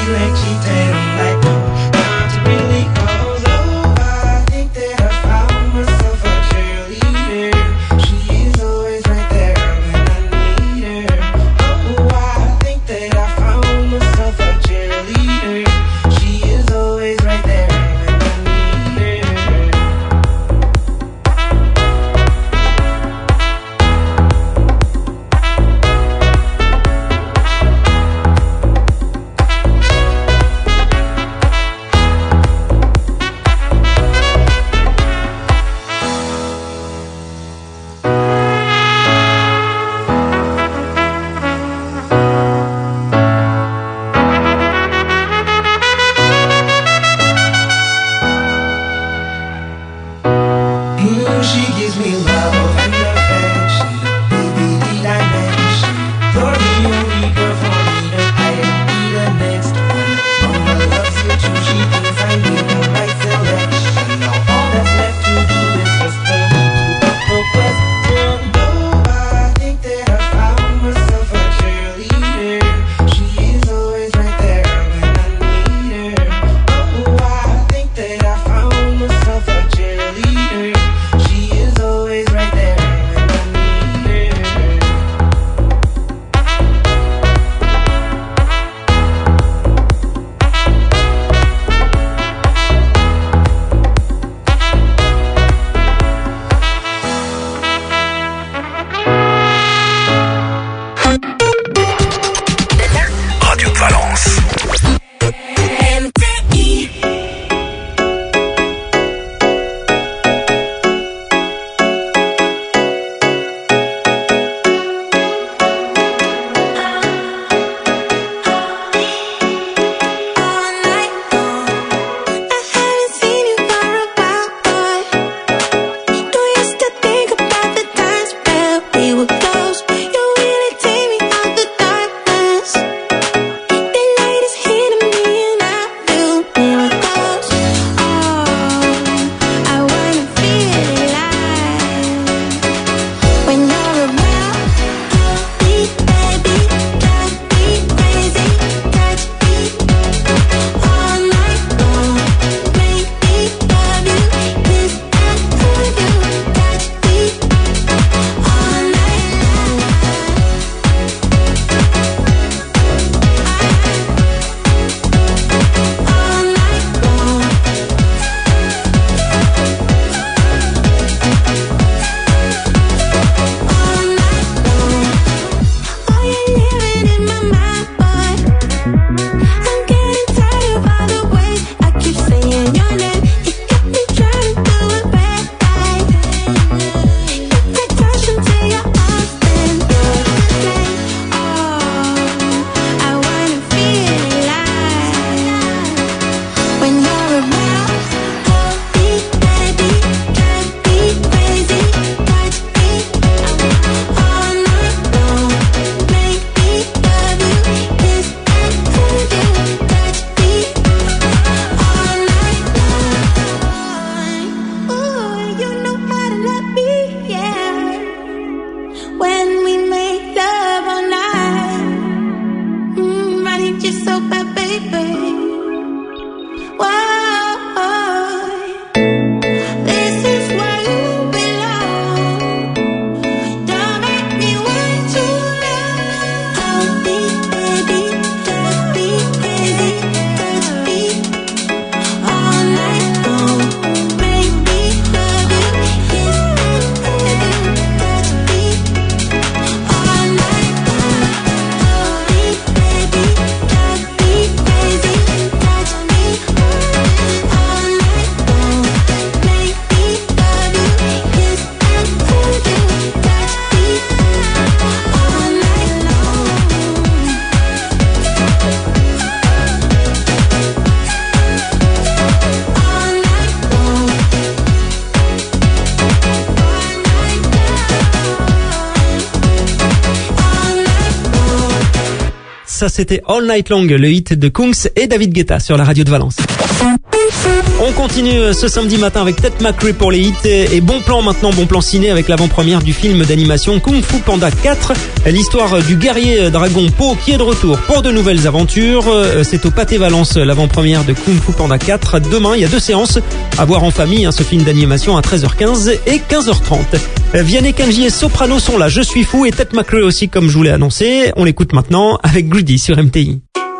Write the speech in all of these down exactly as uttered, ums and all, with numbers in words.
Ça c'était All Night Long, le hit de Kungs et David Guetta sur la radio de Valence. On continue ce samedi matin avec Ted McRae pour les hits et bon plan maintenant, bon plan ciné avec l'avant-première du film d'animation Kung Fu Panda quatre. L'histoire du guerrier dragon Po qui est de retour pour de nouvelles aventures. C'est au Pathé Valence l'avant-première de Kung Fu Panda quatre. Demain, il y a deux séances à voir en famille, hein, ce film d'animation à treize heures quinze et quinze heures trente. Vianney, Kenji et Soprano sont là, je suis fou, et Ted McRae aussi comme je vous l'ai annoncé. On l'écoute maintenant avec Greedy sur M T I.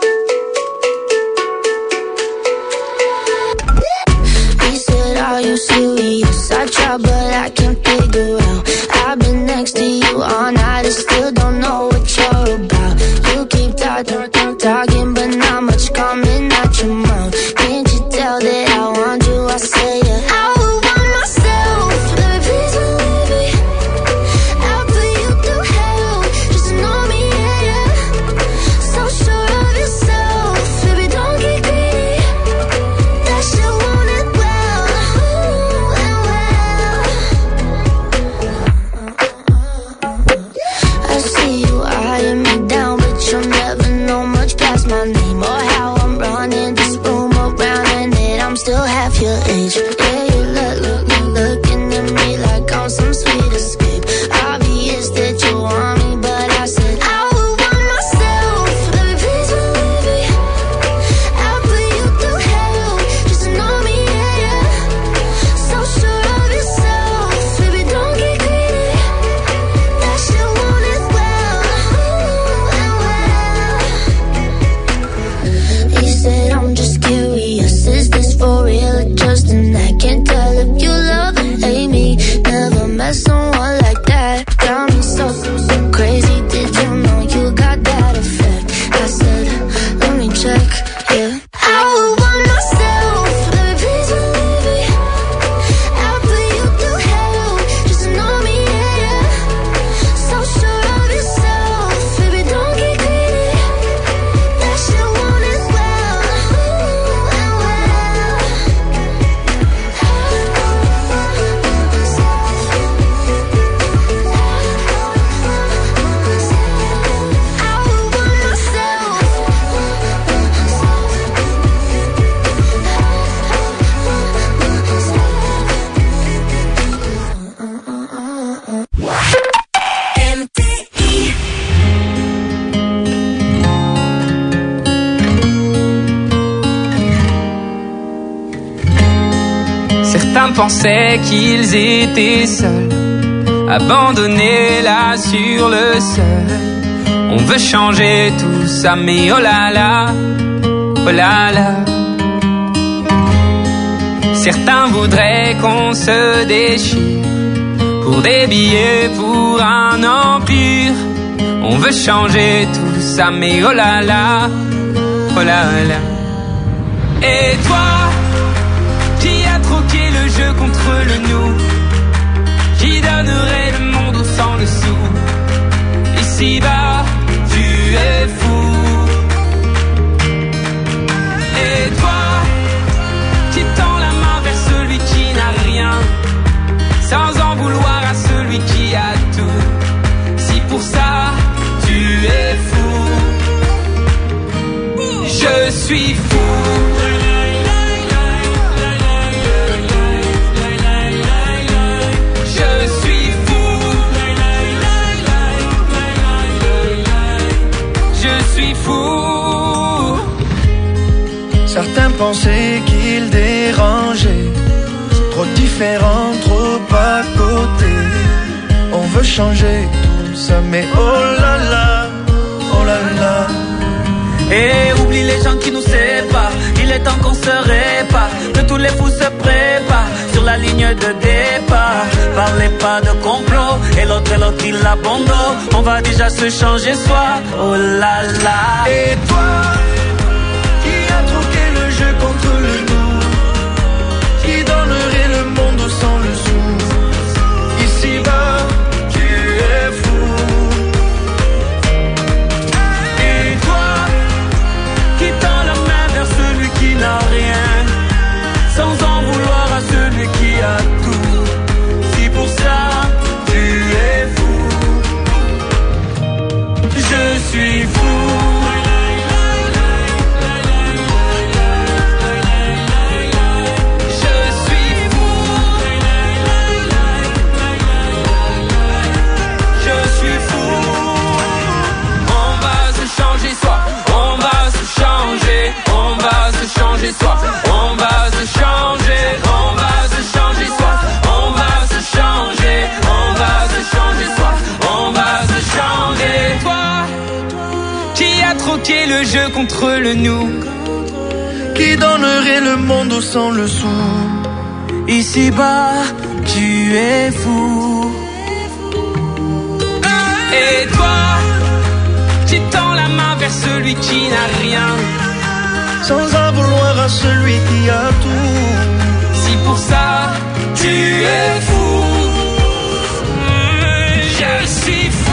You serious? I try but I can't figure out. I've been next to you all night and still don't know what you're about. You keep talking, talking, talking but not much coming out your mouth. Can't you tell that I want you? I say yeah. I would want myself, baby, please believe me. I'll put you through hell, just to know me, yeah, yeah. So sure of yourself, baby, don't get greedy. That shit want it well. I see you eyeing me down, but you'll never know much past my name or how I'm running this room around, and that I'm still half your age. Yeah, you look, look, look, looking at me like I'm some sweet escape. Obvious that you want me, but I said I would want myself, baby, please believe me. I'll put you through hell, just to know me, yeah, yeah. So sure of yourself, baby, don't get greedy. That shit want it well, well. You said I'm just curious, is this for real or just an act? Can't tell if you love or hate me, never met someone like that. Got me so, so, so crazy, did you know you got that effect? I said, let me check, yeah. I would want myself, baby, please believe me. I'll put you through hell, just to know me, yeah, yeah. So sure of yourself, baby, don't get greedy. That shit want it well, well, well. I would want myself. M T I. Certains pensaient qu'ils étaient seuls, abandonnés là sur le sol. On veut changer tout ça, mais oh là là, oh là là. Certains voudraient qu'on se déchire pour des billets, pour un empire. On veut changer tout ça, mais oh là là, oh là là. Et toi, qui a troqué le jeu contre le nous, qui donnerait le monde au sang dessous. Ici-bas, tu es fou. Et toi, qui tend la main vers celui qui n'a rien, sans en vouloir à celui qui a tout. Si pour ça, tu es fou, je suis fou. Certains pensaient qu'ils dérangeaient, trop différents, trop à côté. On veut changer tout ça, mais oh là là, oh là là. Et oublie les gens qui nous séparent, il est temps qu'on se répare, que tous les fous se préparent sur la ligne de départ. Parlez pas de complot, et l'autre et l'autre il abandonne. On va déjà se changer soi, oh là là. Et toi, jeu contre le nous, qui donnerait le monde sans le sou. Ici-bas, tu es fou. Et toi, qui tend la main vers celui qui n'a rien, sans en vouloir à celui qui a tout. Si pour ça, tu es fou, je suis fou. se changer soi. On va se changer, on va se changer soi. On va se changer, on va se changer soi. On va se changer. Toi, qui a troqué le jeu contre le nous, qui donnerait le monde sans le sou. Ici-bas, tu es fou. Et toi, qui tends la main vers celui qui n'a rien, sans en vouloir à celui qui a tout. Si pour ça, tu es fou, je suis fou.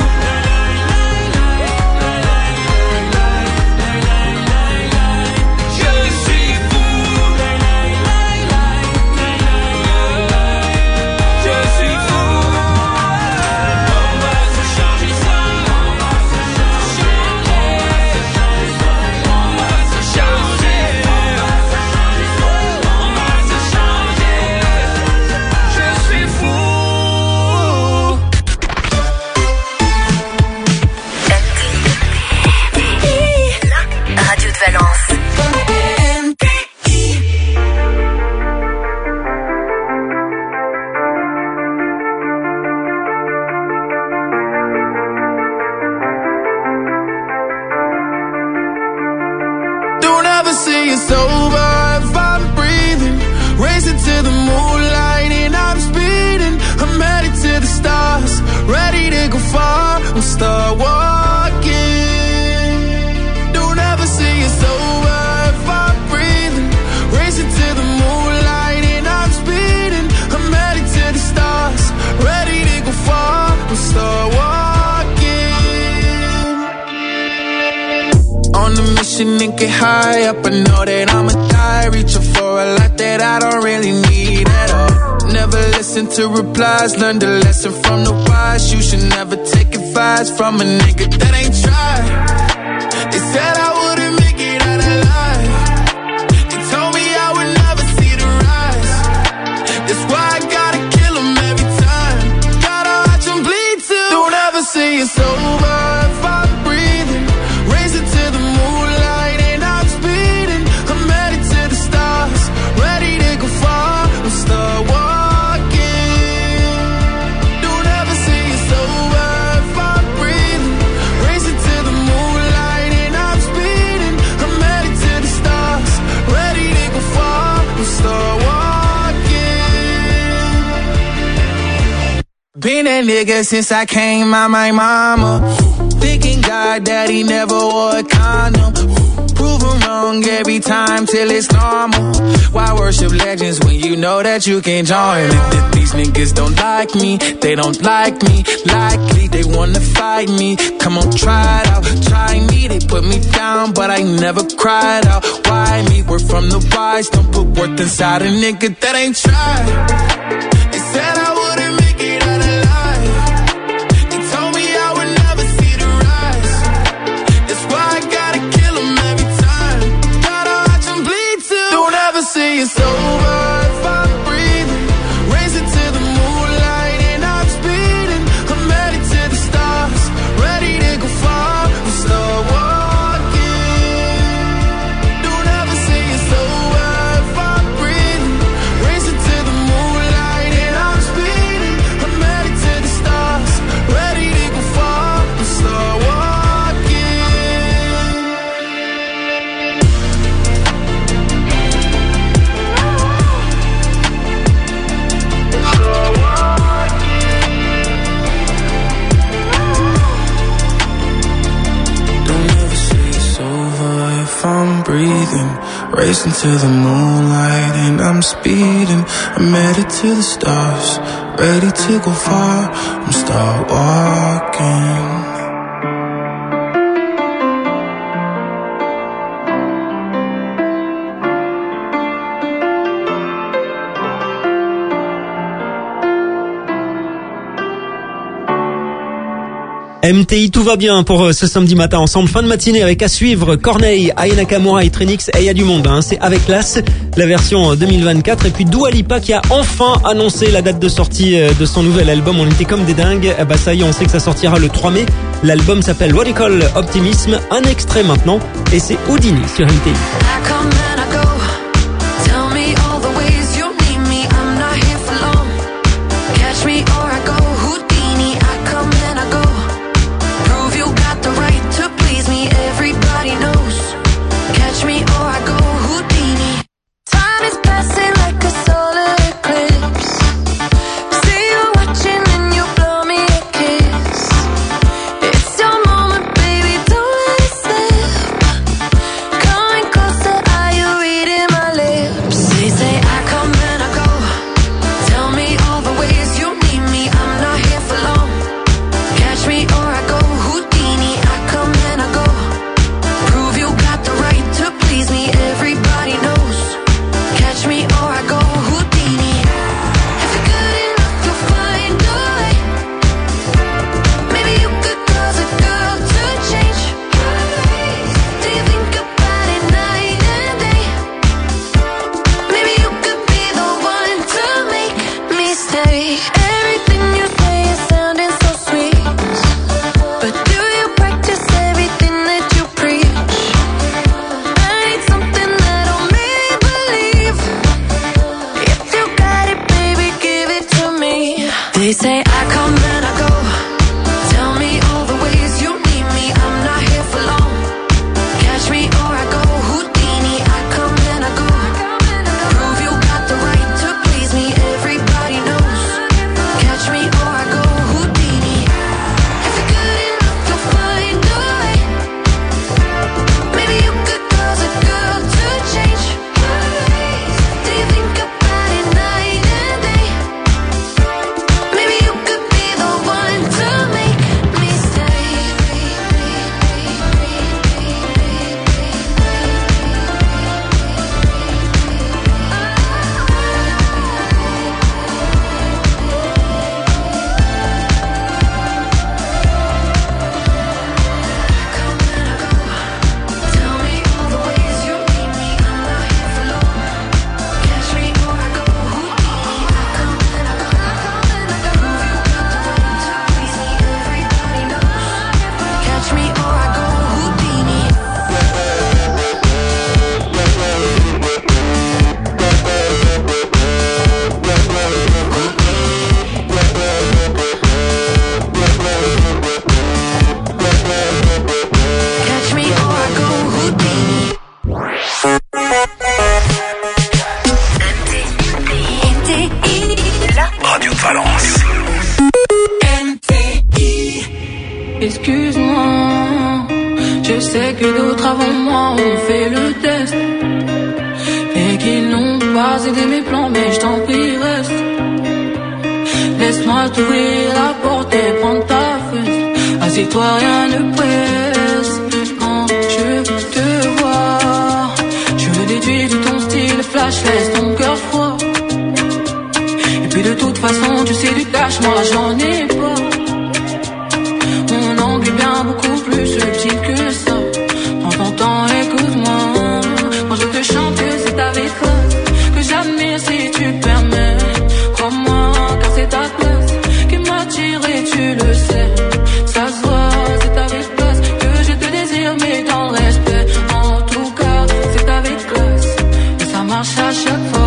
Start walking. Don't ever say it's over if I'm breathing. Racing to the moonlight and I'm speeding. I'm headed to the stars, ready to go far. We'll start walking. On a mission and get high up. I know that I'ma die, reaching for a life that I don't really need at all. Never listen to replies, learn the lesson from the wise. You should never take advice from a nigga that ain't tried. They said I wouldn't make it out alive. They told me I would never see the rise. That's why I gotta kill them every time. Gotta watch them bleed too. Don't ever say it's over if I'm breathing. Racing to the moonlight and I'm speeding. I'm headed to the stars, ready to go far. We'll start walking. Been that nigga since I came out my mama. Thinking God that he never wore a condom. Proven wrong every time till it's normal. Why worship legends when you know that you can join? These niggas don't like me, they don't like me. Likely they wanna fight me. Come on, try it out, try me. They put me down, but I never cried out. Why me? We're from the wise, don't put worth inside a nigga that ain't tried. They said I wouldn't make it out alive. They told me I would never see the rise. That's why I gotta kill them every time. Gotta watch them bleed too. Don't ever say it's over if I'm breathing. Racing to the moonlight and I'm speeding. I'm headed to the stars, ready to go far. We'll start walking. Don't ever say it's over if I'm breathing. Racing to the moonlight and I'm speeding. I'm headed to the stars, ready to go far. We'll start walking. Don't ever say it's over if I'm breathing. Racing to the moonlight and I'm speeding. I'm headed to the stars, ready to go far. I'm start walking. M T I, tout va bien pour euh, ce samedi matin ensemble. Fin de matinée avec à suivre Corneille, Aya Nakamura et Trinix. Et il y a du monde, hein. C'est avec classe, la version deux mille vingt-quatre. Et puis Dua Lipa qui a enfin annoncé la date de sortie euh, de son nouvel album. On était comme des dingues. Eh bah ça y est, on sait que ça sortira le trois mai. L'album s'appelle Radical Optimism. Un extrait maintenant. Et c'est Houdini sur M T I. fait le test et qu'ils n'ont pas aidé mes plans, mais je t'en prie reste. Laisse-moi t'ouvrir la porte et prendre ta fesse. Assieds-toi, rien ne presse. Quand je te vois, je me déduis de ton style flash, laisse ton cœur froid. Et puis de toute façon, tu sais du cash, moi j'en ai pas. Mon angle est bien beaucoup plus subtil que ça. Prends ton temps, écoute-moi. Quand je te chante, c'est avec classe que j'admire si tu le permets. Crois-moi, car c'est ta classe qui m'attire et tu le sais. Ça se voit, c'est avec classe que je te désire, mais dans le respect. En tout cas, c'est avec classe et ça marche à chaque fois.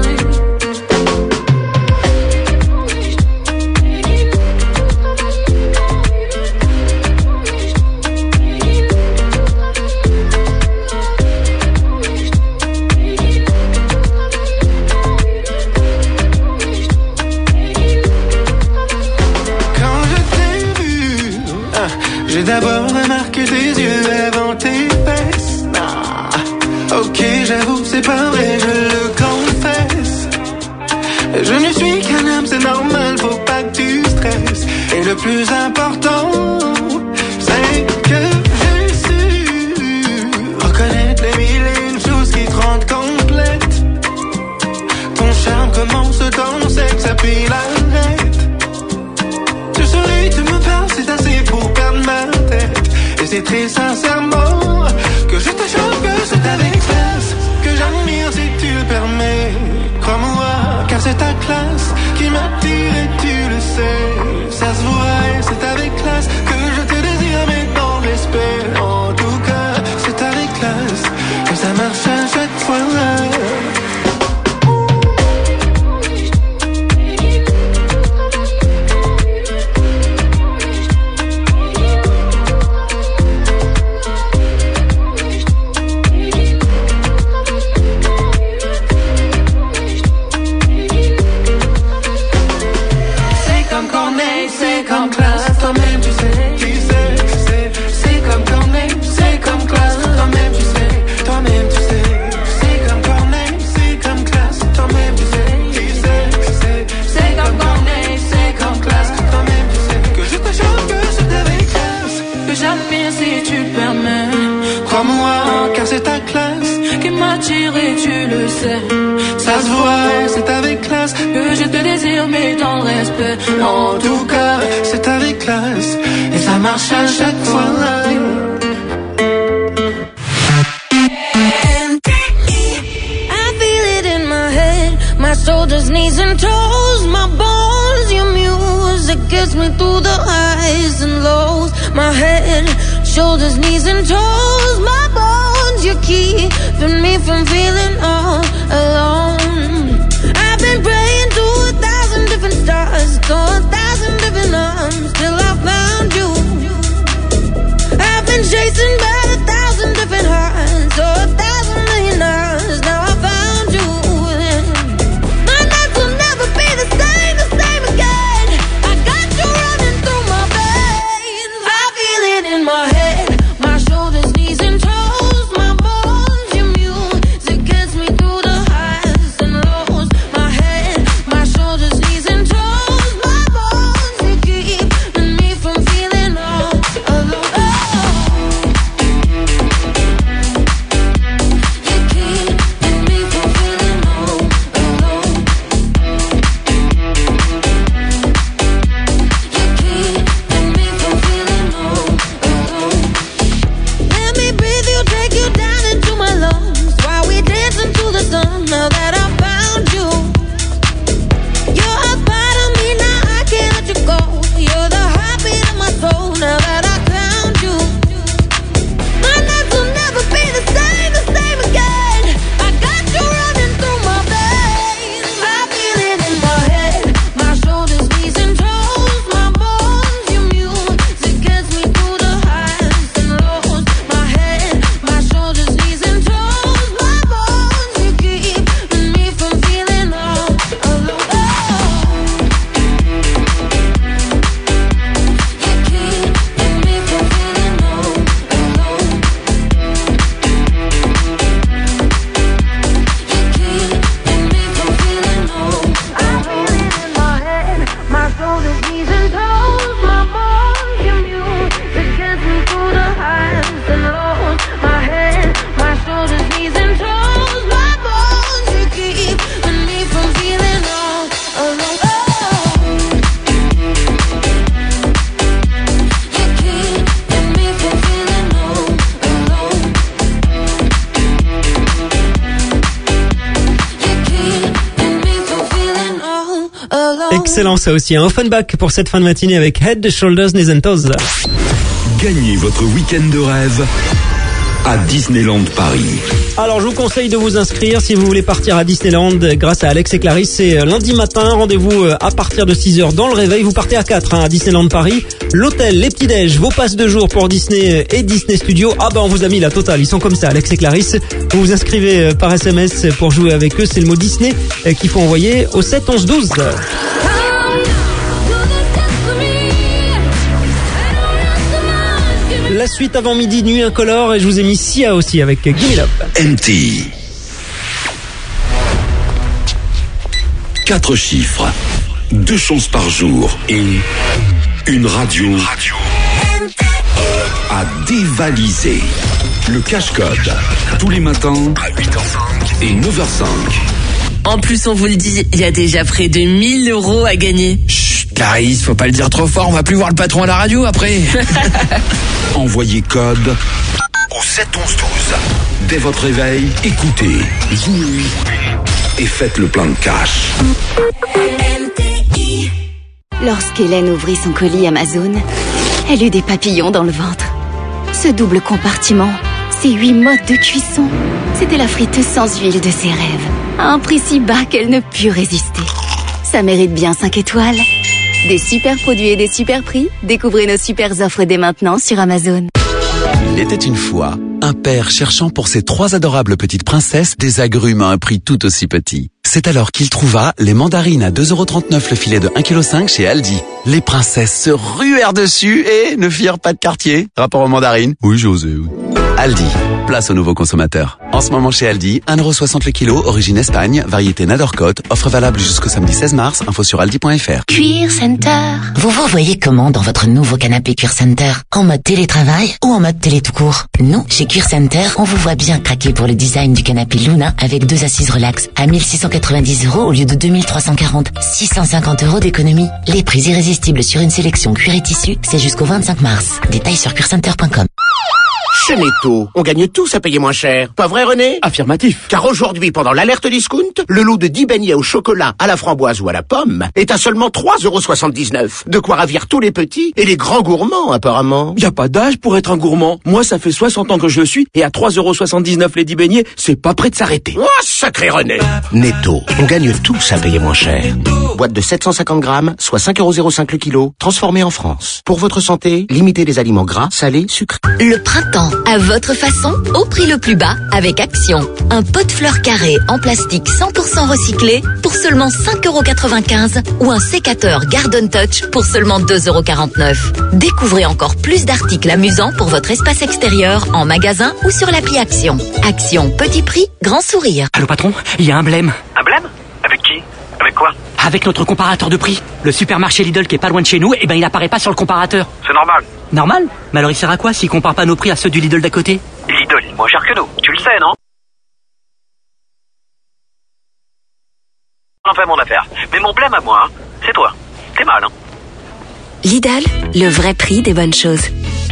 J'ai d'abord remarqué tes yeux avant tes fesses. Ah, ok, j'avoue, c'est pas vrai, je le confesse. Je ne suis qu'un homme, c'est normal, faut pas que tu stresses. Et le plus important, c'est que j'ai su reconnaître les mille et une choses qui te rendent complète. Ton charme commence dans ton sexe, puis l'arrête. Tu souris, tu me parles, c'est assez pour perdre ma tête. Et c'est très sincèrement que je te chante, que c'est avec classe que j'admire si tu le permets. Crois-moi, car c'est ta classe qui m'attire et tu le sais. Ça se voit et c'est avec classe que je te désire, mais dans l'esprit. En tout cas, c'est avec classe que ça marche à chaque fois. Et tu le sais, ça se voit, c'est avec classe que je te désire, mais dans le respect. En tout cas, c'est avec classe et ça marche à chaque fois. I feel it in my head, my shoulders, knees and toes, my bones. Your music gets me through the highs and lows. My head, shoulders, knees and toes, my bones. You're keeping me from feeling all alone. I've been praying to a thousand different stars, to a thousand different arms, till I found you. I've been chasing by a thousand different hearts, to a thousand million hours. Now I found you. My nights will never be the same, the same again. I got you running through my veins. I feel it in my head, my shoulders, knees and toes. Excellent ça aussi, un Offenbach pour cette fin de matinée avec Head, Shoulders, Knees and Toes. Gagnez votre week-end de rêve à Disneyland Paris. Alors je vous conseille de vous inscrire si vous voulez partir à Disneyland grâce à Alex et Clarisse. C'est lundi matin, rendez-vous à partir de six heures dans le réveil. Vous partez à quatre hein, à Disneyland Paris. L'hôtel, les petits-déj, vos passes de jour pour Disney et Disney Studios. Ah ben on vous a mis la totale, ils sont comme ça Alex et Clarisse. Vous vous inscrivez par S M S pour jouer avec eux. C'est le mot Disney qu'il faut envoyer au sept onze douze. La suite avant midi, Nuit Incolore, et je vous ai mis Sia aussi avec Gimme Love. M T. Quatre chiffres, deux chances par jour et une radio à dévaliser. Le cache-code, tous les matins à huit heures cinq et neuf heures cinq. En plus, on vous le dit, il y a déjà près de mille euros à gagner. Chut, Clarisse, faut pas le dire trop fort, on va plus voir le patron à la radio après. Envoyez code au sept onze douze. Dès votre réveil, écoutez, jouez et faites le plein de cash. Lorsqu'Hélène ouvrit son colis Amazon, elle eut des papillons dans le ventre. Ce double compartiment, ces huit modes de cuisson, c'était la friteuse sans huile de ses rêves, à un prix si bas qu'elle ne put résister. Ça mérite bien cinq étoiles. Des super produits et des super prix, découvrez nos super offres dès maintenant sur Amazon. Il était une fois un père cherchant pour ses trois adorables petites princesses des agrumes à un prix tout aussi petit. C'est alors qu'il trouva les mandarines à deux euros trente-neuf le filet de un virgule cinq kilos chez Aldi. Les princesses se ruèrent dessus et ne firent pas de quartier. Rapport aux mandarines? Oui, j'ai osé, oui. Aldi, place aux nouveaux consommateurs. En ce moment chez Aldi, un euro soixante le kilo, origine Espagne, variété Nadorcote, offre valable jusqu'au samedi seize mars, info sur aldi point fr. Cuir Center. Vous vous voyez comment dans votre nouveau canapé Cuir Center? En mode télétravail ou en mode télé tout court? Nous, chez Cuir Center, on vous voit bien craquer pour le design du canapé Luna avec deux assises relax à mille six cent quatre-vingt-dix euros au lieu de deux mille trois cent quarante. six cent cinquante euros d'économie. Les prix irrésistibles sur une sélection cuir et tissu, c'est jusqu'au vingt-cinq mars. Détails sur cuircenter point com. Chez Netto, on gagne tous à payer moins cher. Pas vrai, René? Affirmatif. Car aujourd'hui, pendant l'alerte discount, le lot de dix beignets au chocolat, à la framboise ou à la pomme est à seulement trois euros soixante-dix-neuf. De quoi ravir tous les petits et les grands gourmands, apparemment. Y a pas d'âge pour être un gourmand. Moi, ça fait soixante ans que je le suis et à trois euros soixante-dix-neuf les dix beignets, c'est pas prêt de s'arrêter. Oh, sacré René! Netto, on gagne tous à payer moins cher. Boîte de sept cent cinquante grammes, soit cinq euros zéro cinq le kilo, transformée en France. Pour votre santé, limitez les aliments gras, salés, sucrés. Le printemps, à votre façon, au prix le plus bas, avec Action. Un pot de fleurs carré en plastique cent pour cent recyclé pour seulement cinq euros quatre-vingt-quinze ou un sécateur Garden Touch pour seulement deux euros quarante-neuf. Découvrez encore plus d'articles amusants pour votre espace extérieur en magasin ou sur l'appli Action. Action, petit prix, grand sourire. Allô patron, il y a un blême. Un blême? Avec qui? Avec quoi? Avec notre comparateur de prix. Le supermarché Lidl qui est pas loin de chez nous, eh ben il apparaît pas sur le comparateur. C'est normal. Normal? Mais alors il sert à quoi s'il compare pas nos prix à ceux du Lidl d'à côté? Lidl, il est moins cher que nous. Tu le sais, non? Enfin mon affaire. Mais mon blême à moi, hein, c'est toi. T'es mal, hein? Lidl, le vrai prix des bonnes choses.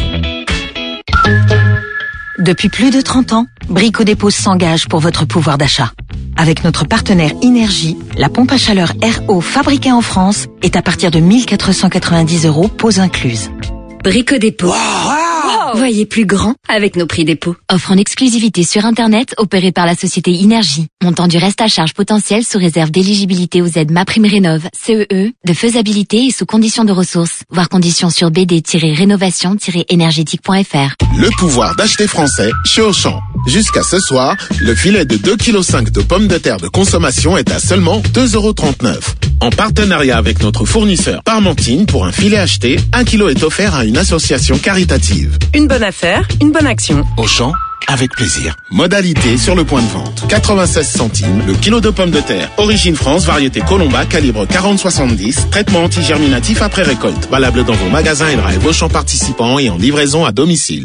Depuis plus de trente ans, Brico Dépôt s'engage pour votre pouvoir d'achat. Avec notre partenaire Énergie, la pompe à chaleur R O fabriquée en France est à partir de mille quatre cent quatre-vingt-dix euros, pose incluse. Brico Dépôt. Wow, wow. Voyez plus grand avec nos prix dépôt. Offre en exclusivité sur Internet opérée par la société Énergie. Montant du reste à charge potentiel sous réserve d'éligibilité aux aides MaPrimeRénov', C E E, de faisabilité et sous conditions de ressources. Voir conditions sur b d tiret rénovation tiret énergétique point f r. Le pouvoir d'acheter français chez Auchan. Jusqu'à ce soir, le filet de deux virgule cinq kilos de pommes de terre de consommation est à seulement deux euros trente-neuf. En partenariat avec notre fournisseur Parmentine, pour un filet acheté, un kilo est offert à une association caritative. Une bonne affaire, une bonne action. Auchan, avec plaisir. Modalité sur le point de vente. quatre-vingt-seize centimes le kilo de pommes de terre. Origine France, variété Colomba, calibre quarante soixante-dix. Traitement anti-germinatif après récolte. Valable dans vos magasins et drive Auchan participants et en livraison à domicile.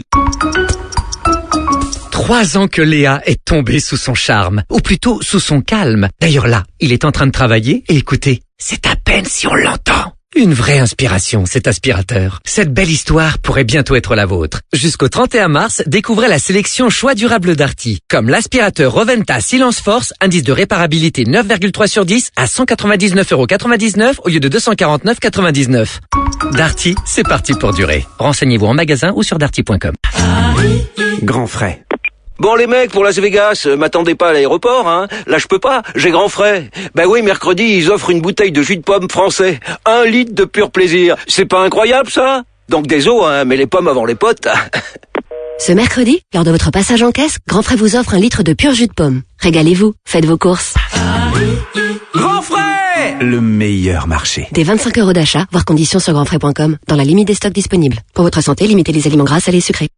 Trois ans que Léa est tombée sous son charme, ou plutôt sous son calme. D'ailleurs là, il est en train de travailler et écoutez, c'est à peine si on l'entend. Une vraie inspiration, cet aspirateur. Cette belle histoire pourrait bientôt être la vôtre. Jusqu'au trente et un mars, découvrez la sélection choix durable Darty. Comme l'aspirateur Roventa Silence Force, indice de réparabilité neuf virgule trois sur dix à cent quatre-vingt-dix-neuf euros quatre-vingt-dix-neuf au lieu de deux cent quarante-neuf euros quatre-vingt-dix-neuf. Darty, c'est parti pour durer. Renseignez-vous en magasin ou sur darty point com. Grand frais. Bon les mecs, pour Las Vegas, euh, m'attendez pas à l'aéroport, hein. Là je peux pas, j'ai grand frais. Ben oui, mercredi, ils offrent une bouteille de jus de pomme français. Un litre de pur plaisir. C'est pas incroyable ça? Donc désolé, hein, mais les pommes avant les potes. Ce mercredi, lors de votre passage en caisse, Grand Frais vous offre un litre de pur jus de pomme. Régalez-vous, faites vos courses. Grand frais! Le meilleur marché. Des vingt-cinq euros d'achat, voire conditions sur grand frais point com, dans la limite des stocks disponibles. Pour votre santé, limitez les aliments gras, salés et sucrés.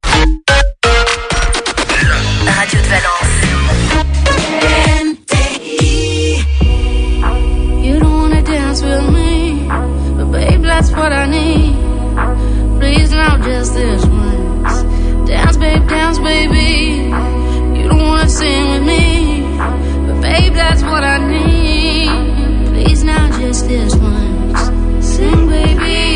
Radio de Valence. You don't wanna dance with me, but babe, that's what I need. Please now, just this once. Dance, babe, dance, baby. You don't wanna sing with me, but babe, that's what I need. Please now, just this once. Sing, baby.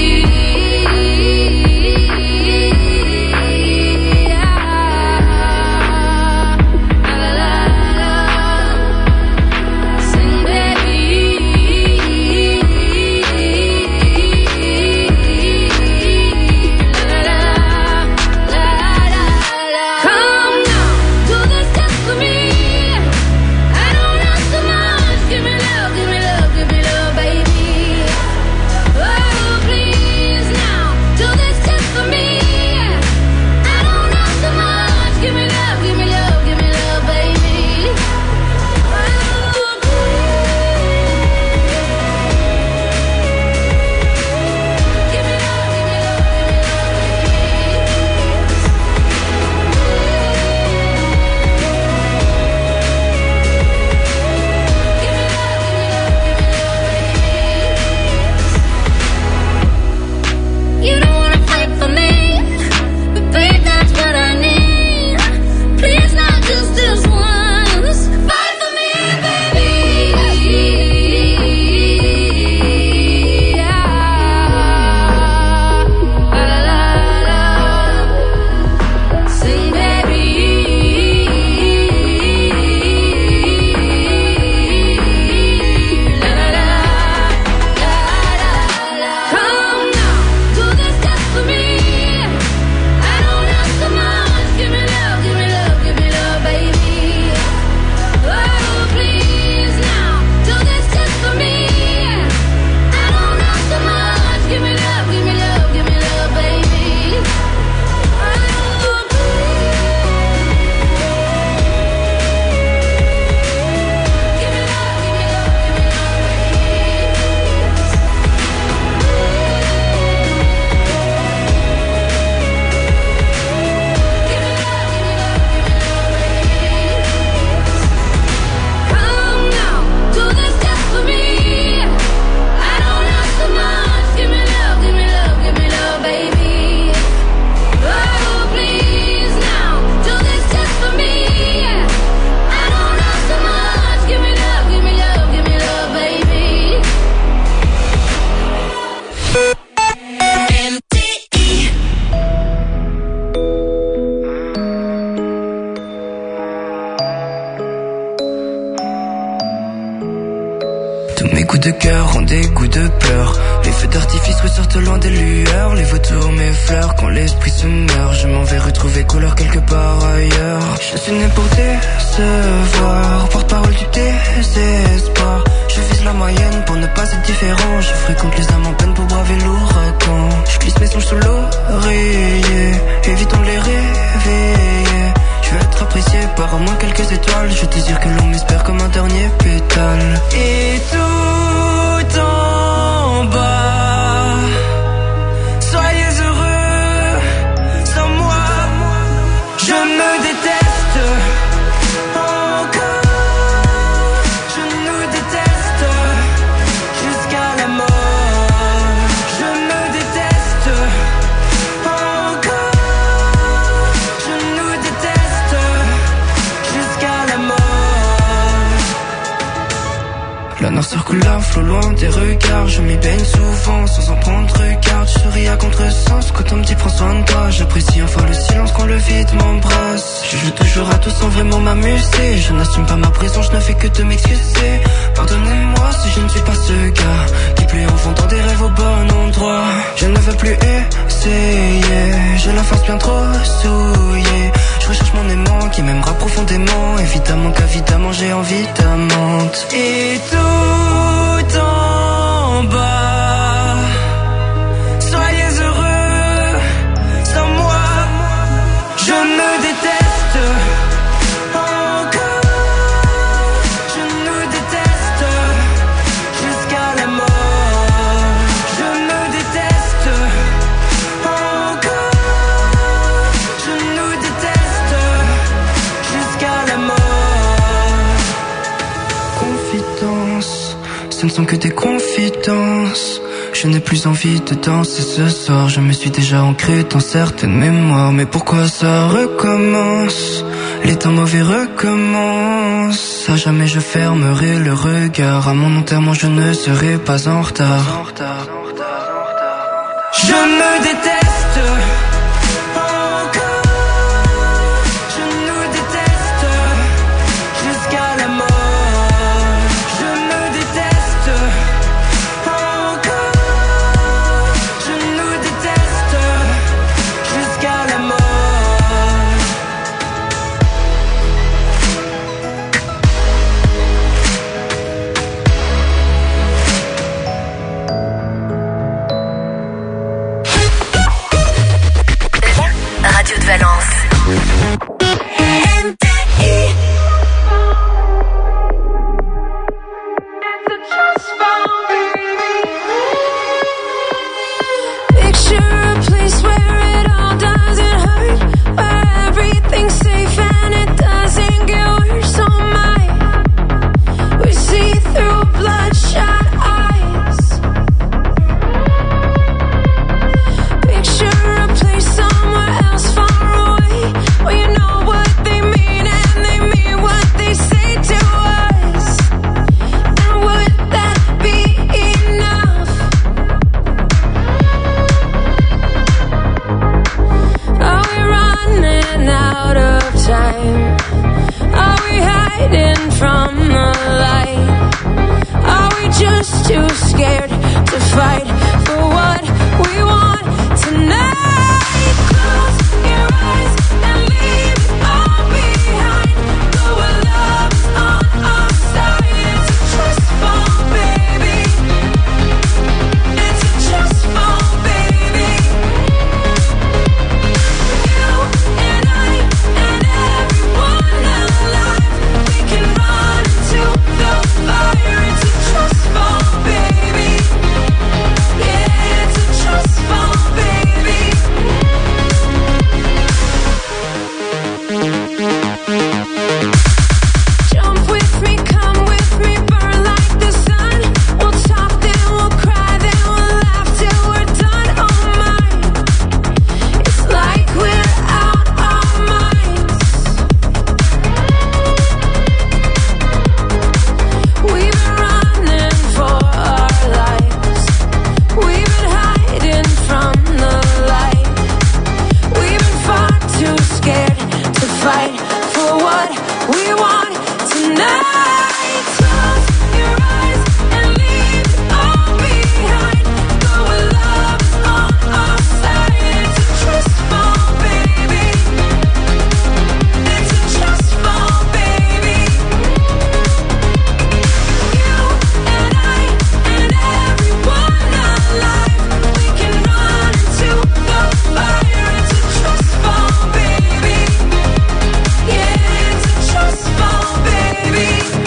de cœur ont des coups de peur. Les feux d'artifice ressortent loin des lueurs. Les vautours m'effleurent quand l'esprit se meurt. Je m'en vais retrouver couleur quelque part ailleurs. Je suis né pour décevoir, porte-parole du désespoir. Je vise la moyenne pour ne pas être différent. Je fréquente les âmes en peine pour braver l'ouragan. Je glisse mes songes sous l'oreiller, évitons de les réveiller. Je veux être apprécié par au moins quelques étoiles. Je désire que l'on m'espère comme un dernier pétale. Et tout en bas, soyez heureux sans moi. Je me déteste encore. Je nous déteste jusqu'à la mort. Je me déteste encore. Je nous déteste jusqu'à la mort. La noirceur couleur flot loin des regards. Je m'y baigne souvent sans en prendre garde. Je souris à contresens quand on me dit prends soin de toi. J'apprécie enfin le silence quand le vide m'embrasse. Je joue toujours à tout sans vraiment m'amuser. Je n'assume pas ma présence, je ne fais que de m'excuser. Pardonnez-moi si je ne suis pas ce gars qui plaît en fondant des rêves au bon endroit. Je ne veux plus essayer, j'ai la face bien trop souillée. Je recherche mon aimant qui m'aimera profondément. Évidemment qu'évidemment j'ai envie d'amante. Et tout en bas, soyez heureux sans moi. Je me déteste encore. Je nous déteste jusqu'à la mort. Je me déteste encore. Je nous déteste jusqu'à la mort. Confidence, ce ne sont que des confidences. Je n'ai plus envie de danser ce soir. Je me suis déjà ancré dans certaines mémoires. Mais pourquoi ça recommence? Les temps mauvais recommencent. À jamais je fermerai le regard. À mon enterrement je ne serai pas en retard. Je me déteste encore. Je nous déteste jusqu'à la mort. Je me déteste encore. Je nous déteste jusqu'à la mort. Radio de Valence. M T I. Picture a place where it all doesn't hurt, where everything's safe and it doesn't get worse. Oh my, we see through bloodshot eyes. Picture a place somewhere else far away, where you know what they mean and they mean what they say to us. And would that be enough? Are we running out of time? Are we hiding from the light? Are we just too scared to fight for what we want tonight? Close your eyes and leave it all behind. Go where love's on our side. It's a trust fall, baby. It's a trust fall, baby. You and I and everyone alive, we can run into the fire. It's a trust fall, baby. Yeah, it's a trust fall, baby. Jump with me, come with me, burn like the sun. We'll talk, then we'll cry, then we'll laugh till we're done. Oh my, it's like we're out our minds. We've been running for our lives. We've been hiding from the light. We've been far too scared to fight for what we want tonight. Close your eyes and leave it all behind. Go where love's on our side. It's a trust fall, baby. It's a trust fall, baby. You and I and everyone alive, we can run into the fire. It's a trust fall, baby. Yeah, it's a trust fall, baby.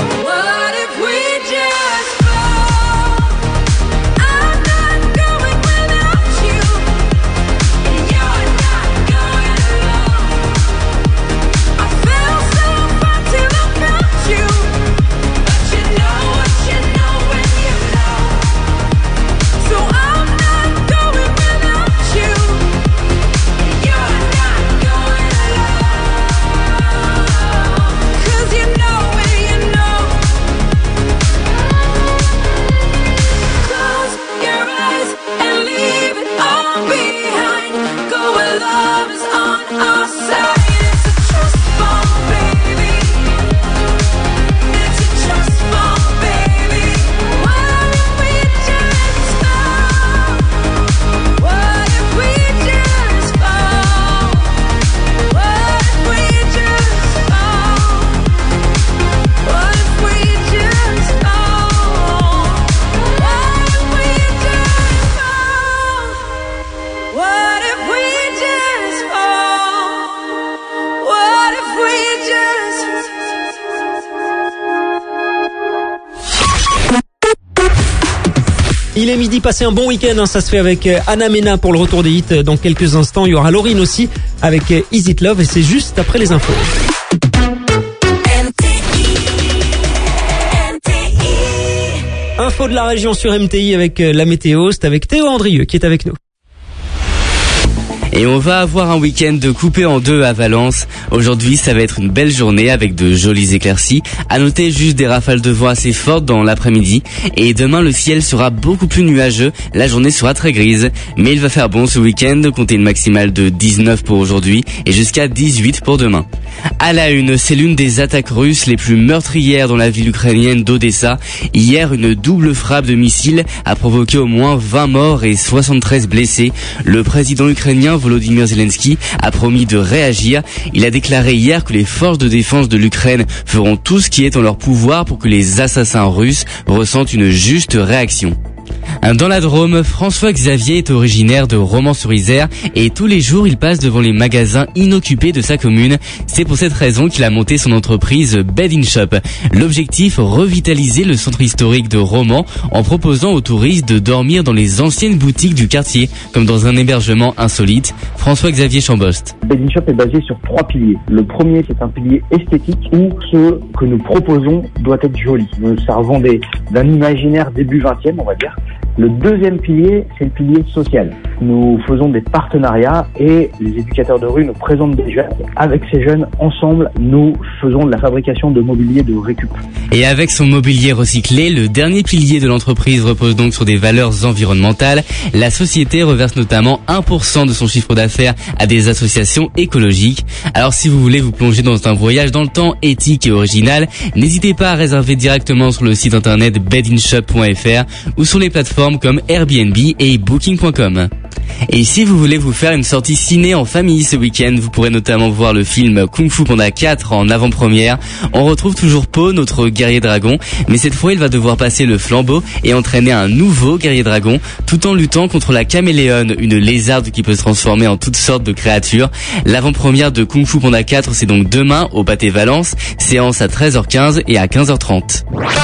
Il est midi, passez un bon week-end, hein, ça se fait avec Anna Mena pour le retour des hits dans quelques instants. Il y aura Laurine aussi avec Is It Love et c'est juste après les infos. Info de la région sur M T I avec la météo, c'est avec Théo Andrieux qui est avec nous. Et on va avoir un week-end coupé en deux à Valence. Aujourd'hui, ça va être une belle journée avec de jolies éclaircies. À noter juste des rafales de vent assez fortes dans l'après-midi. Et demain, le ciel sera beaucoup plus nuageux. La journée sera très grise. Mais il va faire bon ce week-end. Comptez une maximale de dix-neuf pour aujourd'hui et jusqu'à dix-huit pour demain. À la une, c'est l'une des attaques russes les plus meurtrières dans la ville ukrainienne d'Odessa. Hier, une double frappe de missiles a provoqué au moins vingt morts et soixante-treize blessés. Le président ukrainien Volodymyr Zelensky a promis de réagir. Il a déclaré hier que les forces de défense de l'Ukraine feront tout ce qui est en leur pouvoir pour que les assassins russes ressentent une juste réaction. Dans la Drôme, François Xavier est originaire de Romans-sur-Isère et tous les jours il passe devant les magasins inoccupés de sa commune. C'est pour cette raison qu'il a monté son entreprise Bed in Shop. L'objectif, revitaliser le centre historique de Romans en proposant aux touristes de dormir dans les anciennes boutiques du quartier, comme dans un hébergement insolite. François Xavier Chambost. Bed in Shop est basé sur trois piliers. Le premier, c'est un pilier esthétique où ce que nous proposons doit être joli. Nous servons des, d'un imaginaire début vingtième, on va dire. Le deuxième pilier, c'est le pilier social. Nous faisons des partenariats et les éducateurs de rue nous présentent des jeunes. Avec ces jeunes, ensemble, nous faisons de la fabrication de mobilier de récup. Et avec son mobilier recyclé, le dernier pilier de l'entreprise repose donc sur des valeurs environnementales. La société reverse notamment un pour cent de son chiffre d'affaires à des associations écologiques. Alors si vous voulez vous plonger dans un voyage dans le temps éthique et original, n'hésitez pas à réserver directement sur le site internet bed in shop point f r ou sur les plateformes comme Airbnb et booking point com. Et si vous voulez vous faire une sortie ciné en famille ce week-end, vous pourrez notamment voir le film Kung Fu Panda quatre en avant-première. On retrouve toujours Po, notre guerrier dragon, mais cette fois il va devoir passer le flambeau et entraîner un nouveau guerrier dragon, tout en luttant contre la caméléone, une lézarde qui peut se transformer en toutes sortes de créatures. L'avant-première de Kung Fu Panda quatre, c'est donc demain au Pâté Valence, séance à treize heures quinze et à quinze heures trente.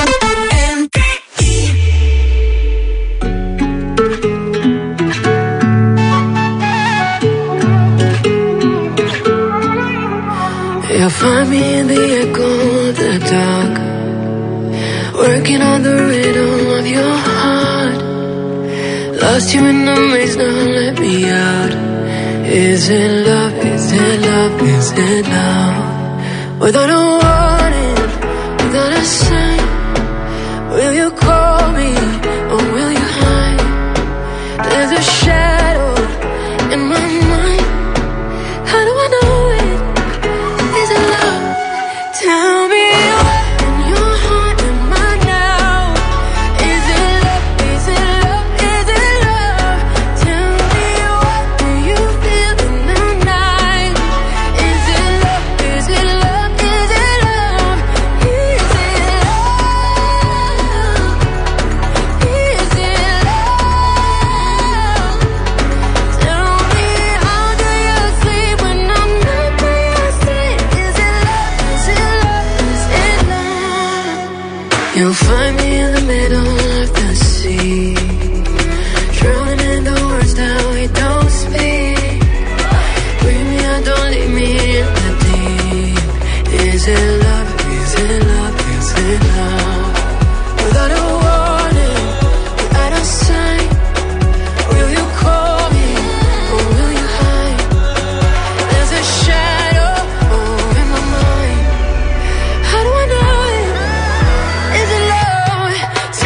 You'll find me in the echo of the dark, working on the rhythm of your heart. Lost you in the maze, now let me out. Is it love, is it love, is it love? Without a warning, without a sign, will you call me or will you hide? There's a shadow in my mind, how do I know it? Tell me what in your heart am I now? Is it love, is it love, is it love? Tell me what do you feel in the night? Is it love, is it love, is it love? Is it love? Is it love? Tell me how do you sleep when I'm not by your side? Is it love, is it You'll find me in the middle of the sea, drowning in the words that we don't speak. Bring me out, don't leave me in the deep. Is it love, is it love, is it love? Without a warning, without a sign, will you call me or will you hide? There's a shadow oh, in my mind. How do I know it? Is it love?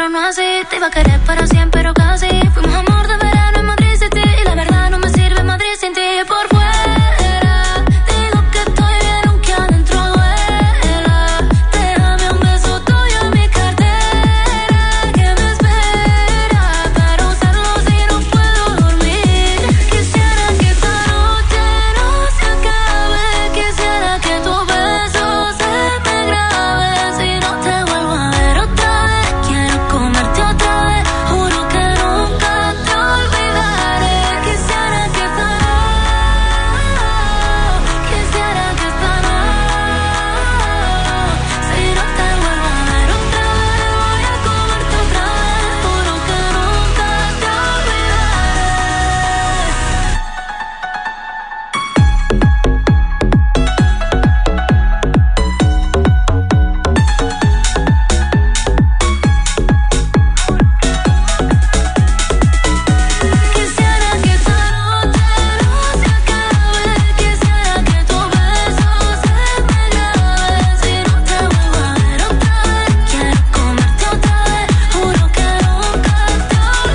no así. Te iba a querer para siempre, pero casi. Fuimos amor de verano en Madrid City. Y la verdad no me sirve Madrid sin ti. Por fuera digo que estoy bien aunque adentro duela. Déjame un beso tuyo en mi cartera que me espera para usarlo si no puedo dormir. Quisiera que esta noche no se acabe. Quisiera que tu beso se me grabe. Si no te vuelvo a ver otra vez, quiero comerte otra vez. Juro que nunca te olvidaré. Quisiera que esta noche, quisiera que esta noche, si no te vuelvo a ver otra vez, voy a comerte otra vez. Juro que nunca te Quisiera que esta noche no se acabe. Quisiera que tu beso se me grabe. Si no te vuelvo a ver otra vez, quiero comerte otra vez. Juro que nunca te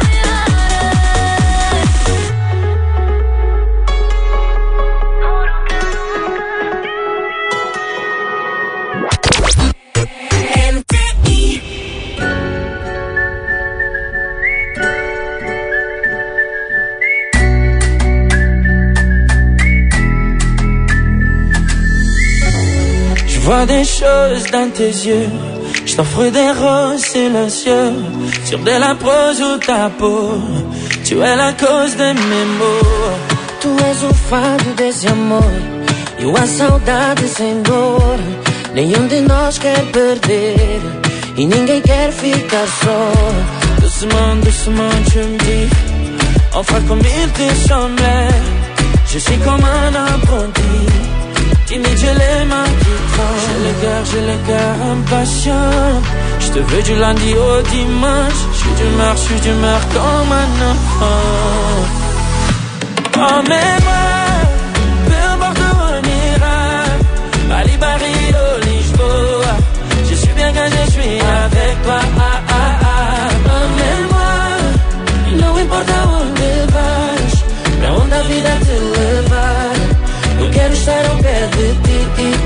Je vois des choses dans tes yeux. Je t'offre des roses silencieux sur de la prose ou ta peau. Tu es la cause de mes maux. Tu és o fado desse amor e a saudade sem dor. Nenhum de nós quer perder e ninguém quer ficar só. Doucement, doucement, tu me dis enfin comme il te semblait. Je suis comme un apprenti. Timide, j'ai les mains qui tremblent. J'ai le cœur, j'ai le cœur impatient. Je te veux du lundi au dimanche. Je suis d'humeur, je suis d'humeur comme un enfant. Emmène-moi, peu importe où on ira. Bali, Paris, ou Lisboa. Je suis bien quand je suis avec toi. Ah, ah, ah. Emmène-moi, e não importa onde vais, pra onde a vida te levar. Eu quero estar ao pé de ti.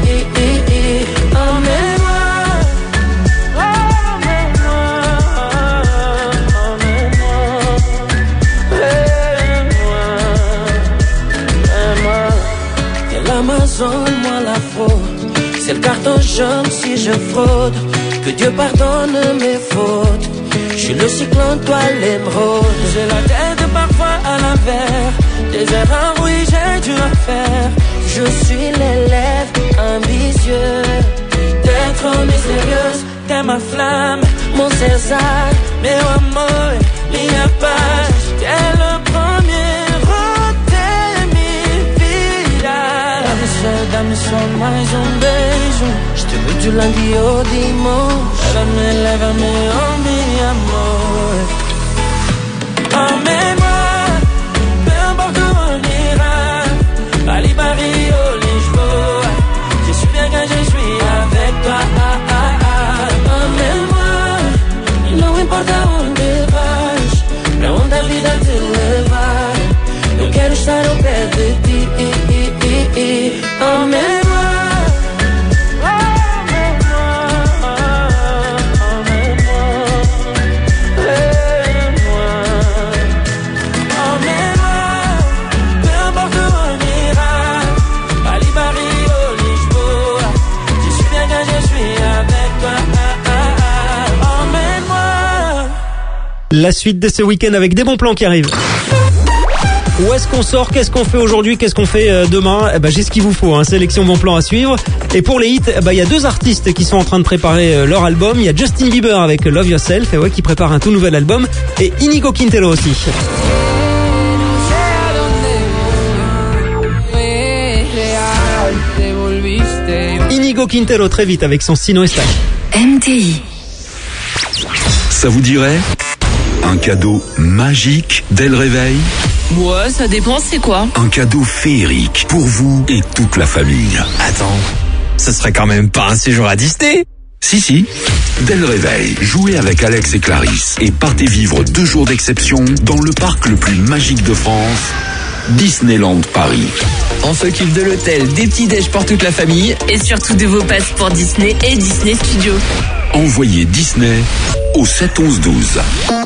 Emmène-moi, emmène-moi, emmène-moi, emmène-moi. De l'Amazone, moi la fraude. C'est le carton jaune si je fraude. Que Dieu pardonne mes fautes. Je suis le cyclone, toi l'émeraude. J'ai la tête parfois à l'envers. Des erreurs, oui, j'ai dû en faire. Je suis l'élève ambitieux. T'es trop mystérieuse, t'es ma flamme, mon César, meu amor, minha paz. T'es le premier de minha vida. Dá-me só, dá-me só mais um beijo. Je te veux du lundi au dimanche. Lève-me, lève-me, oh mi amor. Emmène-moi, peu importe où on ira. Bali, Paris, ou Lisboa. Je suis bien quand je suis avec toi. Ah, ah, ah. Emmène-moi, e não importa onde vais, pra onde a vida te levar. Eu quero estar ao pé de ti. Emmène-moi. La suite de ce week-end avec des bons plans qui arrivent. Où est-ce qu'on sort? Qu'est-ce qu'on fait aujourd'hui? Qu'est-ce qu'on fait euh, demain? Eh ben, j'ai ce qu'il vous faut, hein. Sélection bon plan à suivre. Et pour les hits, eh ben, il y a deux artistes qui sont en train de préparer euh, leur album. Il y a Justin Bieber avec Love Yourself, et ouais, qui prépare un tout nouvel album. Et Inigo Quintero aussi. Inigo Quintero très vite avec son Sino et Stack. M T I. Ça vous dirait un cadeau magique dès le réveil? Ouais, ça dépend, c'est quoi? Un cadeau féerique pour vous et toute la famille. Attends, ce serait quand même pas un séjour à Disney? Si, si. Dès le réveil, jouez avec Alex et Clarisse et partez vivre deux jours d'exception dans le parc le plus magique de France, Disneyland Paris. On s'occupe de l'hôtel, des petits déj pour toute la famille Et surtout de vos passeports Disney et Disney Studio. Envoyez Disney au sept onze douze.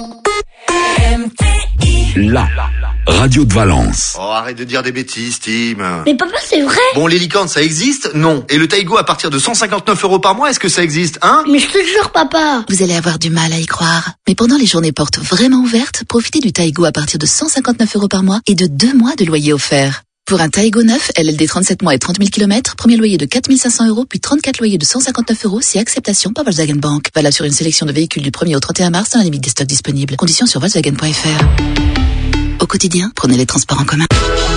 La radio de Valence. Oh, arrête de dire des bêtises, Tim. Mais papa, c'est vrai. Bon, les licornes, ça existe? Non. Et le Taigo à partir de cent cinquante-neuf euros par mois, est-ce que ça existe, hein? Mais je te jure, papa. Vous allez avoir du mal à y croire. Mais pendant les journées portes vraiment ouvertes, profitez du Taigo à partir de cent cinquante-neuf euros par mois et de deux mois de loyer offert. Pour un Taigo neuf, L L D trente-sept mois et trente mille kilomètres, premier loyer de quatre mille cinq cents euros, puis trente-quatre loyers de cent cinquante-neuf euros, si acceptation par Volkswagen Bank. Valable sur une sélection de véhicules du premier au trente et un mars dans la limite des stocks disponibles. Conditions sur Volkswagen point F R. Au quotidien, prenez les transports en commun.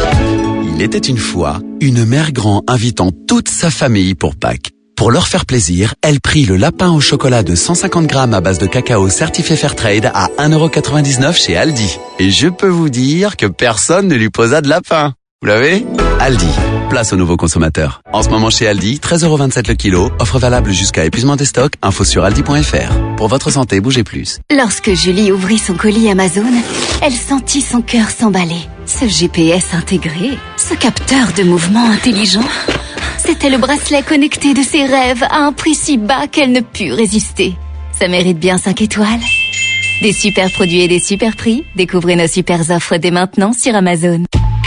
Il était une fois une mère grand invitant toute sa famille pour Pâques. Pour leur faire plaisir, elle prit le lapin au chocolat de cent cinquante grammes à base de cacao certifié Fairtrade à un euro quatre-vingt-dix-neuf chez Aldi. Et je peux vous dire que personne ne lui posa de lapin. Vous l'avez? Aldi. Place aux nouveaux consommateurs. En ce moment chez Aldi, treize euros vingt-sept le kilo. Offre valable jusqu'à épuisement des stocks. Info sur aldi point F R. Pour votre santé, bougez plus. Lorsque Julie ouvrit son colis Amazon, elle sentit son cœur s'emballer. Ce G P S intégré, ce capteur de mouvement intelligent, c'était le bracelet connecté de ses rêves à un prix si bas qu'elle ne put résister. Ça mérite bien cinq étoiles. Des super produits et des super prix. Découvrez nos super offres dès maintenant sur Amazon.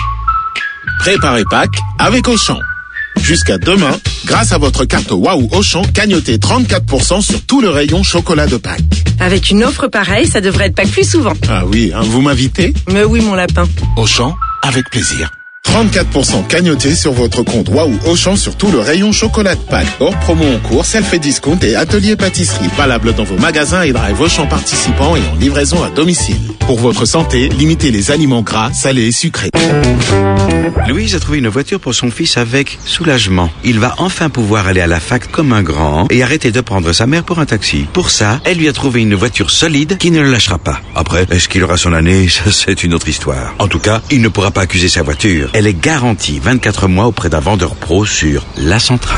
Préparez Pâques avec Auchan. Jusqu'à demain, grâce à votre carte Waouh Auchan, cagnotez trente-quatre pour cent sur tout le rayon chocolat de Pâques. Avec une offre pareille, ça devrait être Pâques plus souvent. Ah oui, hein, vous m'invitez? Mais oui, mon lapin. Auchan, avec plaisir. trente-quatre pour cent cagnoté sur votre compte Waouh Auchan sur tout le rayon chocolat de Pâques. Hors promo en cours, self-fait discount et atelier pâtisserie. Valable dans vos magasins et drive Auchan participants et en livraison à domicile. Pour votre santé, limitez les aliments gras, salés et sucrés. Louise a trouvé une voiture pour son fils avec soulagement. Il va enfin pouvoir aller à la fac comme un grand et arrêter de prendre sa mère pour un taxi. Pour ça, elle lui a trouvé une voiture solide qui ne le lâchera pas. Après, est-ce qu'il aura son année? Ça, c'est une autre histoire. En tout cas, il ne pourra pas accuser sa voiture. Elle est garantie vingt-quatre mois auprès d'un vendeur pro sur La Centrale.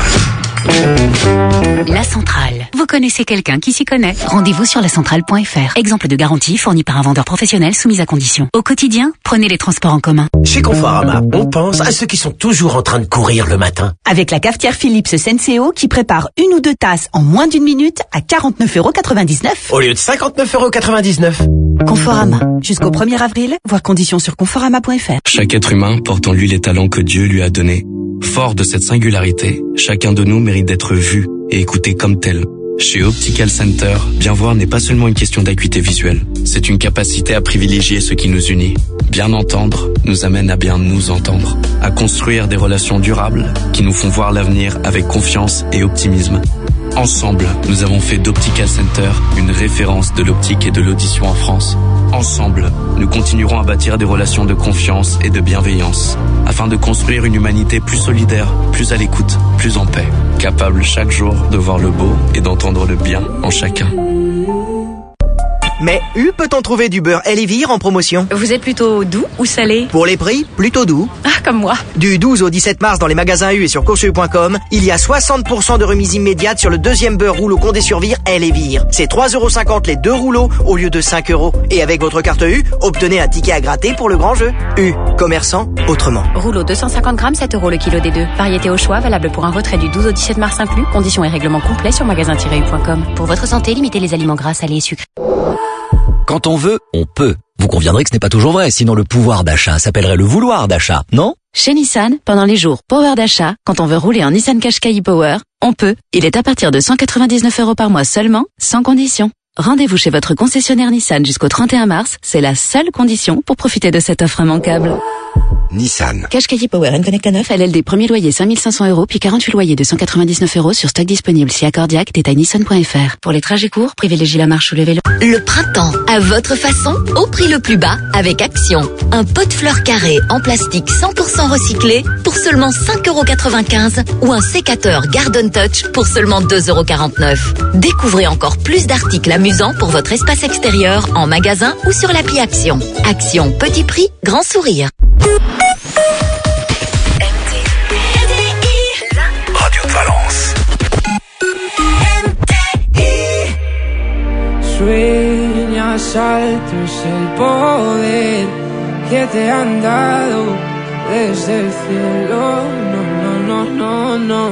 La Centrale. Vous connaissez quelqu'un qui s'y connaît? Rendez-vous sur la centrale point F R. Exemple de garantie fournie par un vendeur professionnel soumise à condition. Au quotidien, prenez les transports en commun. Chez Conforama, on pense à ceux qui sont toujours en train de courir le matin. Avec la cafetière Philips Senseo qui prépare une ou deux tasses en moins d'une minute à quarante-neuf euros quatre-vingt-dix-neuf. Au lieu de cinquante-neuf euros quatre-vingt-dix-neuf. Conforama. Jusqu'au premier avril, voir conditions sur conforama point F R. Chaque être humain porte en lui les talents que Dieu lui a donnés. Fort de cette singularité, chacun de nous mérite d'être vu et écouté comme tel. Chez Optical Center, bien voir n'est pas seulement une question d'acuité visuelle. C'est une capacité à privilégier ce qui nous unit. Bien entendre nous amène à bien nous entendre. À construire des relations durables qui nous font voir l'avenir avec confiance et optimisme. Ensemble, nous avons fait d'Optical Center une référence de l'optique et de l'audition en France. Ensemble, nous continuerons à bâtir des relations de confiance et de bienveillance, afin de construire une humanité plus solidaire, plus à l'écoute, plus en paix, capable chaque jour de voir le beau et d'entendre le bien en chacun. Mais où peut-on trouver du beurre Elivire en promotion? Vous êtes plutôt doux ou salé? Pour les prix, plutôt doux. Ah, comme moi. Du douze au dix-sept mars dans les magasins U et sur coursu point com, il y a soixante pour cent de remise immédiate sur le deuxième beurre rouleau Condé sur Vire Elivire. C'est trois euros cinquante les deux rouleaux au lieu de cinq euros. Et avec votre carte U, obtenez un ticket à gratter pour le grand jeu. U, commerçant autrement. Rouleau deux cent cinquante grammes, sept euros le kilo des deux. Variété au choix, valable pour un retrait du douze au dix-sept mars inclus. Conditions et règlements complets sur magasin tiret u point com. Pour votre santé, limitez les aliments gras, salés et sucrés. Quand on veut, on peut. Vous conviendrez que ce n'est pas toujours vrai, sinon le pouvoir d'achat s'appellerait le vouloir d'achat, non? Chez Nissan, pendant les jours Power d'achat, quand on veut rouler en Nissan Qashqai Power, on peut. Il est à partir de cent quatre-vingt-dix-neuf euros par mois seulement, sans condition. Rendez-vous chez votre concessionnaire Nissan jusqu'au trente et un mars, c'est la seule condition pour profiter de cette offre immanquable. Nissan. Qashqai Power N-Connect à neuf, L L D premier loyer cinq mille cinq cents euros, puis quarante-huit loyers de cent quatre-vingt-dix-neuf euros sur stock disponible si accordiaque, détail nissan point F R. Pour les trajets courts, privilégiez la marche ou le vélo. Le printemps, à votre façon, au prix le plus bas, avec Action. Un pot de fleurs carrées en plastique cent pour cent recyclé pour seulement cinq euros quatre-vingt-quinze ou un sécateur Garden Touch pour seulement deux euros quarante-neuf. Découvrez encore plus d'articles amusants pour votre espace extérieur en magasin ou sur l'appli Action. Action, petit prix, grand sourire. Radio de Valence. más alto es el poder que te han dado desde el cielo. No, no, no, no, no.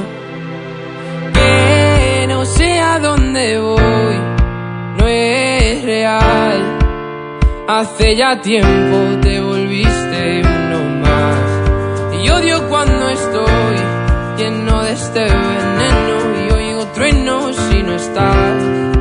Que no sé a dónde voy, no es real. Hace ya tiempo te volviste uno más. Y odio cuando estoy lleno de este veneno y oigo truenos si no estás.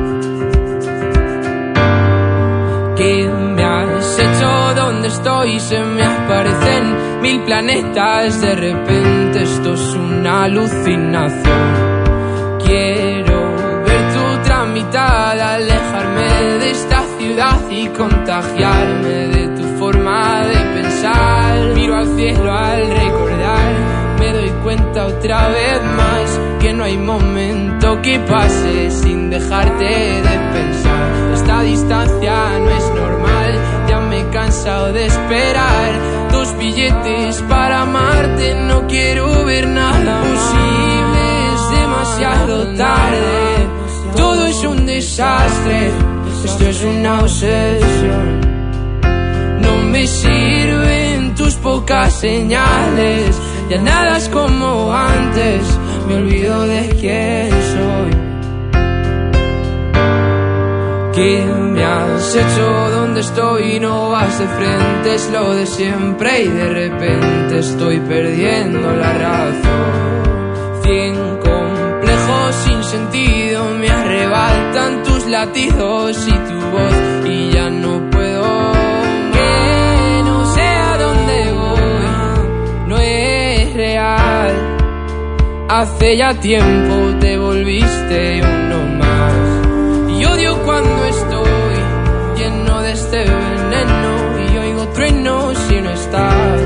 ¿Qué me has hecho? ¿Dónde estoy? Se me aparecen mil planetas. De repente esto es una alucinación. Quiero ver tu tramitar, alejarme de esta ciudad y contagiarme de tu forma de pensar. Miro al cielo al recordar, me doy cuenta otra vez más que no hay momento que pase sin dejarte de pensar. Esta distancia no es normal, ya me he cansado de esperar. Dos billetes para amarte, no quiero ver nada posible, es demasiado tarde. Todo es un desastre, esto es una obsesión. No me sirven tus pocas señales, ya nada es como antes, me olvido de quién soy. ¿Qué me has hecho? ¿Dónde estoy? No vas de frente, es lo de siempre y de repente estoy perdiendo la razón. Cien complejos sin sentido me arrebatan tus latidos y tu voz y ya no puedo. Que no sé a dónde voy, no es real. Hace ya tiempo te volviste uno más. Y odio cuando estoy lleno de este veneno y oigo truenos si no estás.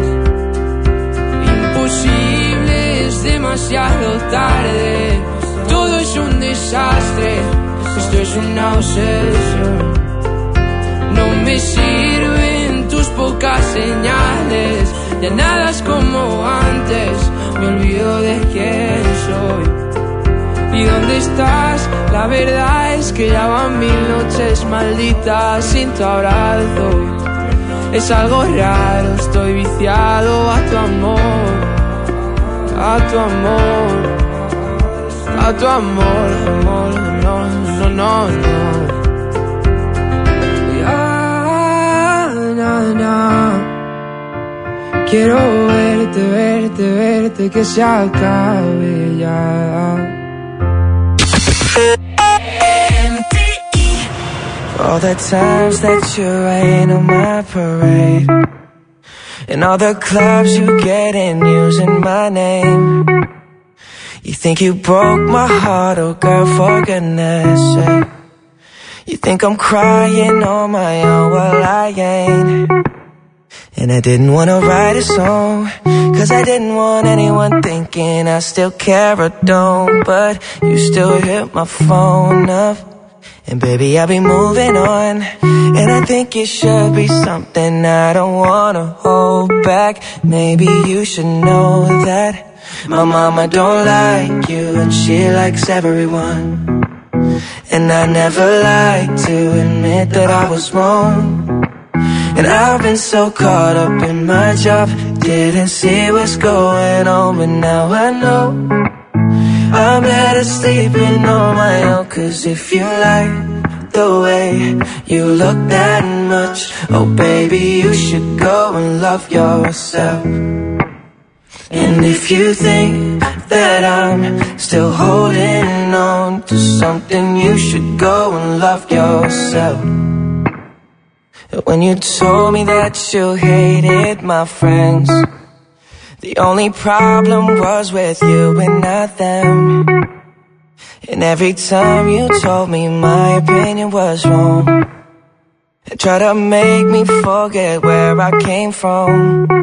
Imposible, es demasiado tarde. Todo es un desastre, esto es una obsesión. No me sirven tus pocas señales, ya nada es como antes, me olvido de quién soy. ¿Y dónde estás? La verdad es que ya van mil noches malditas sin tu abrazo. Es algo raro, estoy viciado a tu amor, a tu amor, a tu amor, amor, no, no, no, no. Ya, na, na. Quiero verte, verte, verte, que se acabe ya. All the times that you rain on my parade, and all the clubs you get in using my name. You think you broke my heart, oh girl, for goodness sake. You think I'm crying on my own, well I ain't. And I didn't wanna write a song, cause I didn't want anyone thinking I still care or don't. But you still hit my phone up, and baby I'll be moving on. And I think it should be something I don't wanna hold back. Maybe you should know that my mama don't like you and she likes everyone. And I never like to admit that I was wrong. And I've been so caught up in my job, didn't see what's going on, but now I know I'm better sleeping on my own. Cause if you like the way you look that much, oh baby, you should go and love yourself. And if you think that I'm still holding on to something, you should go and love yourself. When you told me that you hated my friends, the only problem was with you and not them. And every time you told me my opinion was wrong, and tried to make me forget where I came from.